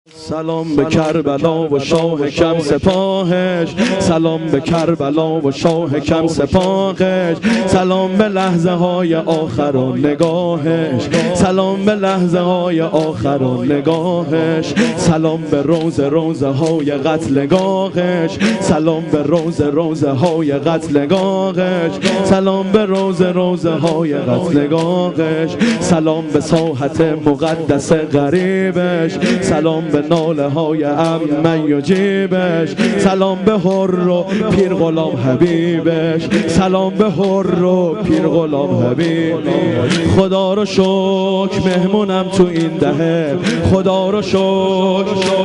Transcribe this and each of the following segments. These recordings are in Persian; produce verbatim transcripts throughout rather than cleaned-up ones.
سلام به کربلا و شاه کم سپاهش، سلام به کربلا و شاه کم سپاهش، سلام به لحظه های آخر و نگاهش، سلام به لحظه های آخر و نگاهش، سلام به روز روزه های قتلگاهش، سلام به روز روزه های قتلگاهش، سلام به روز روزه های قتلگاهش، سلام به ساحت مقدس غریبش، سلام به ناله های امن یجیبش، سلام به حر و پیر غلام حبیبش، سلام به حر و پیر غلام حبیبش. خدا رو شکر مهمونم تو این دهه، خدا رو شکر،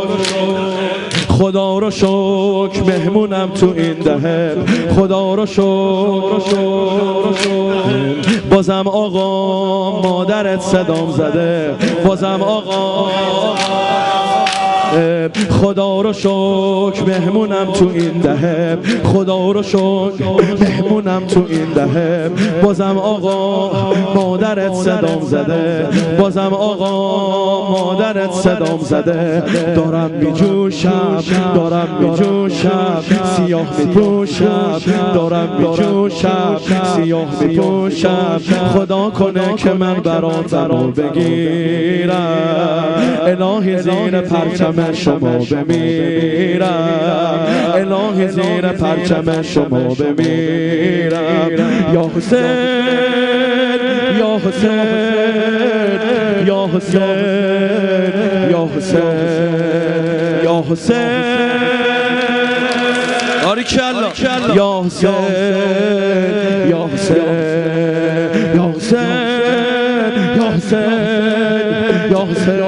خدا رو شکر مهمونم تو این دهه، خدا رو شکر. بازم آقا مادرت صدام زده، بازم آقا خدا رو شکر مهمونم تو این دهه، خدا رو شکر مهمونم تو این دهه. بازم آقا مادرت صدام زده، بازم آقا مادرت صدام زده. دارم می جوشم، دارم می جوشم، سیاه می پوشم، دارم می جوشم، سیاه می پوشم. خدا کنه که من براتم بگیرم، الهی زیر پرچم شما بمیرم، الهی زیر پرچم شما بمیرم. یا حسین، یا حسین، یا حسین، یا حسین، یا حسین، باریکالله، یا حسین، یا حسین، یا حسین، یا حسین، یا حسین،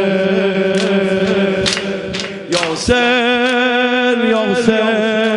یا حسین.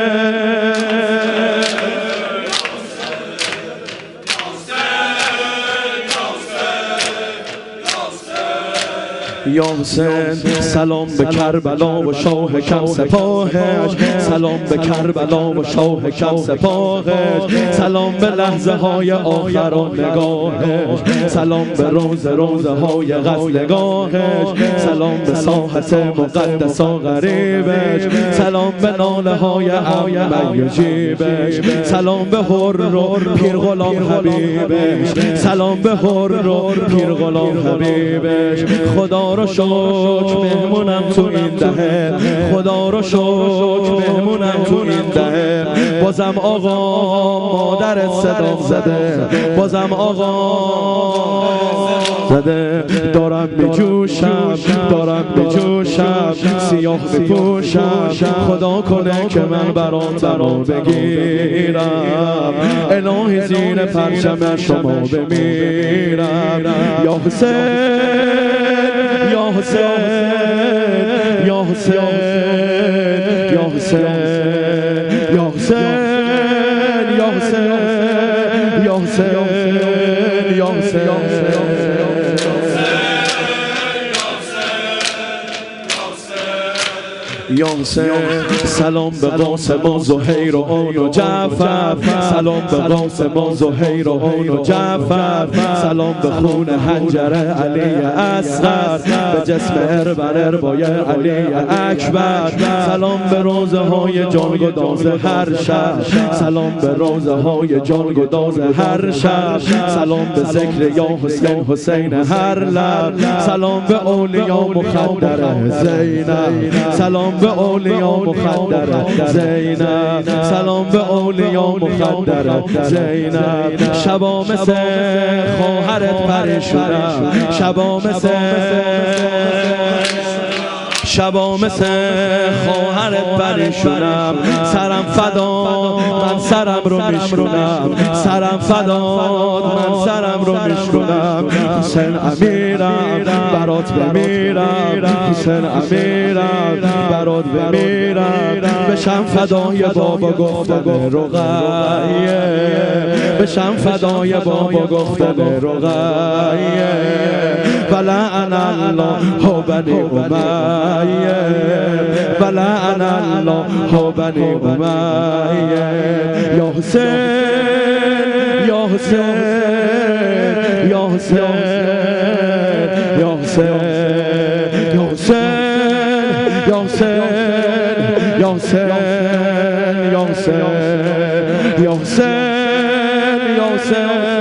یا حسین سلام به کربلا و شاه کم سپاهش، سلام به کربلا و شاه کم سپاهش، سلام به لحظه های آخر و نگاهش، سلام به روز روزه های قتلگاهش، سلام به ساحت مقدس و غریبش، سلام به ناله های امن یجیبش، سلام به حر و پیر غلام حبیبش، سلام به حر و پیر غلام حبیبش. خدا رو شکر مهمونم تو این دهه، خدا رو شکر مهمونم تو این دهه. بازم آقا مادرت صدام زده، بازم آقا زده. دارم می جوشم، دارم می جوشم، سیاه می پوشم. خدا کنه که من براتم بگیرم، الهی زیر پرچم شما بمیرم. یا حسین، یا حسین، یا حسین، یا حسین، یا حسین، یا حسین، یا حسین، یا حسین. یا حسین سلام به قاسم و زهیر و اون و جعفر، سلام به قاسم و زهیر و اون و جعفر، سلام به خون حنجر علی اصغر، به جسم اربر اربای علی اکبر، سلام به روزه های جانگداز هر شب، سلام به روزه های جانگداز هر شب، سلام به ذکر یا حسین حسین هر لب، سلام به اولیا مخدر زینب، سلام به اولیا مخدر زینب، سلام به اولیا مخدر زینب. شبا مثل خواهرت پریشونم، شبا مثل شبا مثل خواهرت پریشونم، سرم فدا من سرم رو میشکنم، سرم فدا من سرم رو میشکنم. حسین امیرم برات بمیرم، حسین امیرم برات بمیرم. بشم فدای بابا گفتن رقیه، بشم فدای بابا گفتن رقیه. ولعن الله بنی امیه، ولعن الله بنی امیه. یا حسین، یا حسین، یا حسین، یا حسین، یا حسین. حسین یا حسین یا حسین یا حسین یا حسین یا حسین